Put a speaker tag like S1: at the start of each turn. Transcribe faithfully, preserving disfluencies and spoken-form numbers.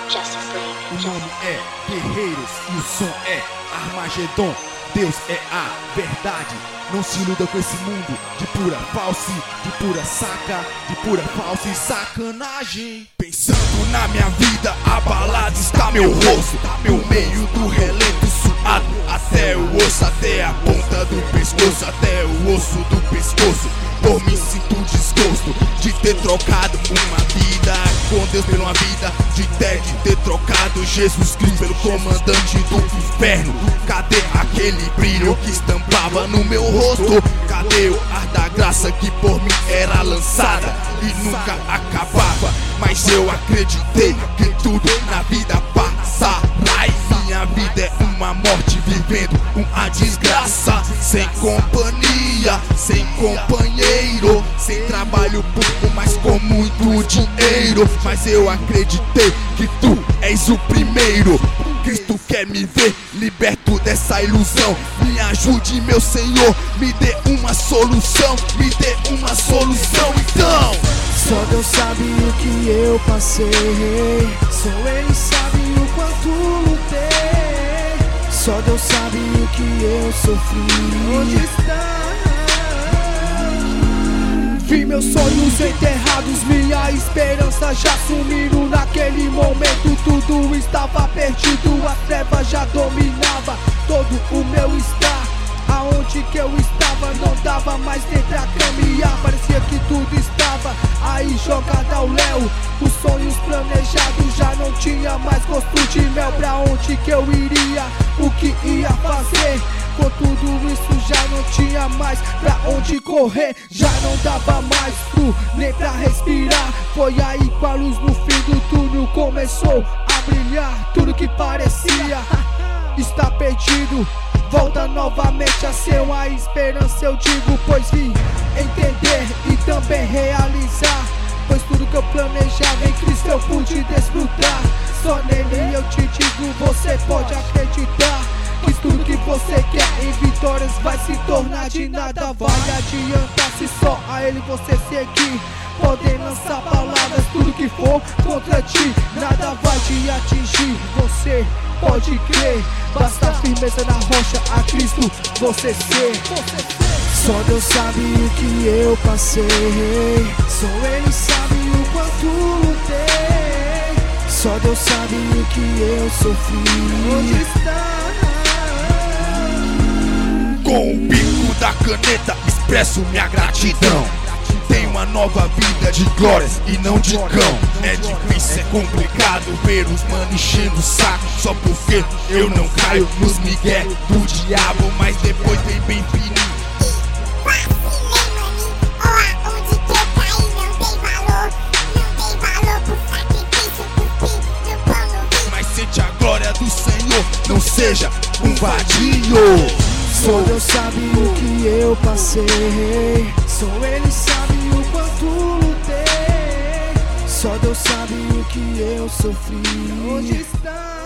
S1: O nome é Guerreiros e o som é Armagedon. Deus é a verdade. Não se iluda com esse mundo de pura falsa, de pura saca, de pura falsa e sacanagem. Pensando na minha vida, abalado está meu rosto, meu meio do relento suado, até o osso, até a ponta do pescoço, até o osso do pescoço. Por mim sinto desgosto de ter trocado uma vida com Deus por uma vida de ter, de ter trocado Jesus Cristo pelo comandante do inferno. Cadê aquele brilho que estampava no meu rosto? Cadê o ar da graça que por mim era lançada e nunca acabava? Mas eu acreditei que tudo na vida passará e minha vida é uma morte vivendo uma desgraça. Sem companhia, sem companheiro, sem trabalho pouco, mas com muito dinheiro. Mas eu acreditei que tu és o primeiro. Cristo quer me ver liberto dessa ilusão. Me ajude, meu Senhor, me dê uma solução, me dê uma solução então.
S2: Só Deus sabe o que eu passei, só Ele sabe o quanto lutei. Só Deus sabe o que eu sofri. Onde está? Vi meus sonhos enterrados, minha esperança já sumiram. Naquele momento tudo estava perdido, a treva já dominava todo o meu estar. Aonde que eu estava não dava mais tentar caminhar. Parecia que tudo estava aí jogado ao léu. Os sonhos planejados já não tinha mais gosto de mel. Pra onde que eu iria, o que ia fazer? Com tudo isso já não tinha mais pra onde correr. Já não dava mais fru, nem pra respirar. Foi aí com a luz no fim do túnel começou a brilhar. Tudo que parecia está perdido volta novamente a ser uma esperança, eu digo, pois vim entender e também realizar. Pois tudo que eu planejava em Cristo eu pude desfrutar. Só nele eu te digo, você pode acreditar. Pois tudo que você quer em vitórias vai se tornar de nada. Vai adiantar se só a Ele você seguir. Podem lançar palavras, tudo que for contra ti, nada vai te atingir. Você pode crer, basta firmeza na rocha, a Cristo você ser. Só Deus sabe o que eu passei, só Ele sabe o quanto lutei. Só Deus sabe o que eu sofri. Onde está?
S1: Com o bico da caneta expresso minha gratidão. Tem uma nova vida de glórias e não de cão. É difícil, é complicado ver os mano enchendo o saco só porque eu não caio nos migué do diabo. Mas depois vem bem fininho. Mas sente a glória do Senhor, não seja um vadio.
S2: Só Deus sabe o que eu passei, só Ele sabe o quanto lutei. Só Deus sabe o que eu sofri. Onde está?